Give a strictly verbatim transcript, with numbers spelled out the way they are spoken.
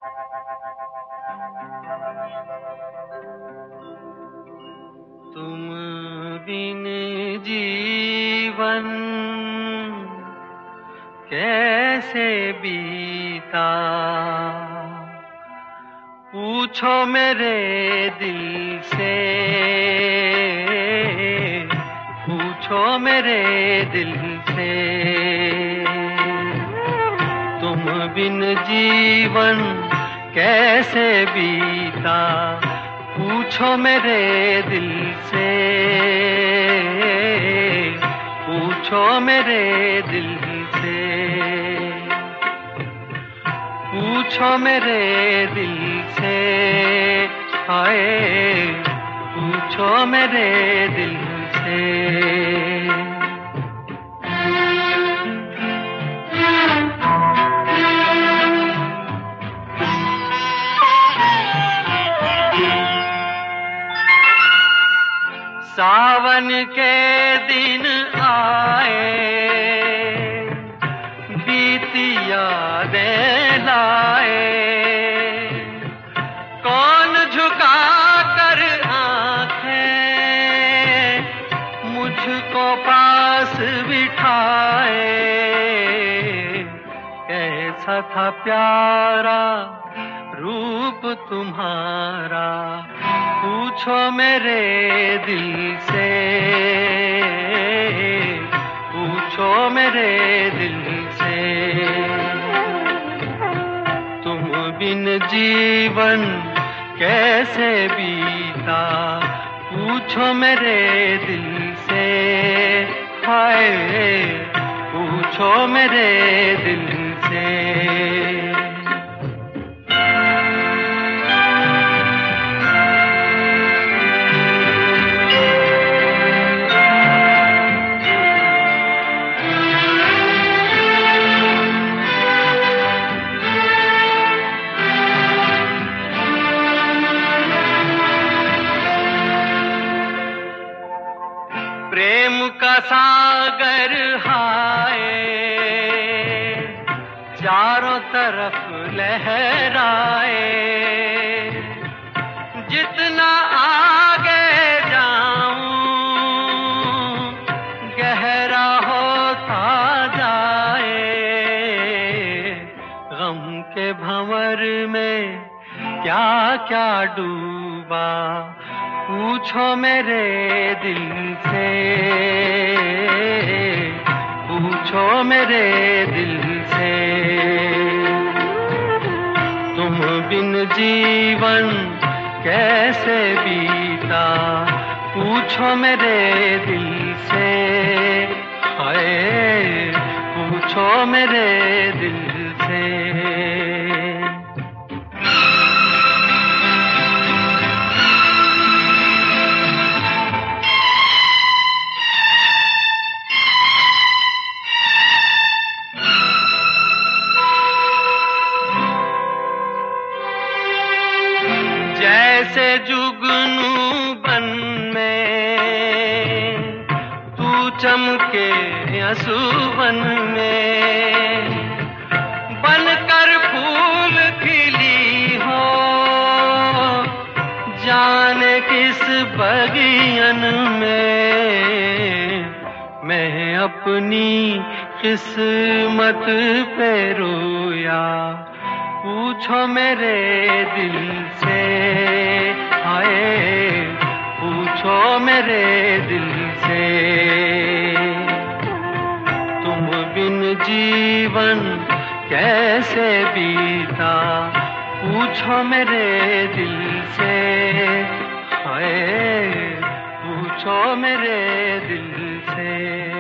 तुम बिन जीवन कैसे बीता, पूछो मेरे दिल से, पूछो मेरे दिल से। तुम बिन जीवन कैसे बीता, पूछो मेरे दिल से, पूछो मेरे दिल से, पूछो मेरे दिल से। हाय पूछो मेरे दिल से। सावन के दिन आए, बीती यादें लाए, कौन झुका कर आंखें मुझको पास बिठाए। कैसा था प्यारा रूप तुम्हारा, पूछो मेरे दिल से, पूछो मेरे दिल से। तुम बिन जीवन कैसे बीता, पूछो मेरे दिल से। हाय पूछो मेरे दिल से। प्रेम का सागर हाय चारों तरफ लहराए, जितना आगे जाऊं गहरा होता जाए। गम के भंवर में क्या क्या डूबा, पूछो मेरे दिल से, पूछो मेरे दिल से। तुम बिन जीवन कैसे बीता, पूछो मेरे दिल से। हाय पूछो मेरे दिल से। जैसे जुगनू बन में तू चमके असुवन में, बनकर फूल खिली हो जाने किस बगियन में। मैं अपनी किस्मत पे रोया, पूछो मेरे दिल से। हाय पूछो मेरे दिल से। तुम बिन जीवन कैसे बीता, पूछो मेरे दिल से। हाय पूछो मेरे दिल से।